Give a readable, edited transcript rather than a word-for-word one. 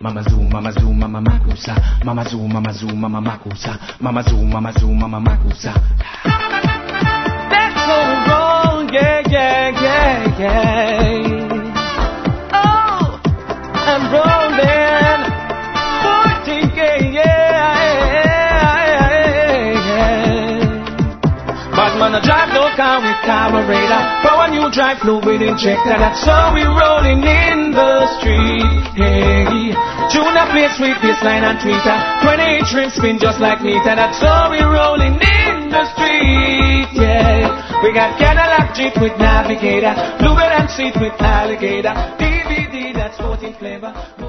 Mama Zoo, Mama Zoo, Mama Makusa. Mama Zoo, Mama Zoo, Mama Makusa. Mama Zoo, Mama Zoo, Mama Makusa. That's so wrong, yeah, yeah, yeah, yeah. Oh, I'm rolling 40K, yeah, but man, I drive no car with carburetor, but when you drive fluid injector, that's how we rolling in the street, hey. Tune a place with this line and tweeter, 28 rims spin just like meter, that's how we rolling in the street, yeah. We got Cadillac Jeep with Navigator, Bluebird and seat with Alligator, DVD that's 14 flavor.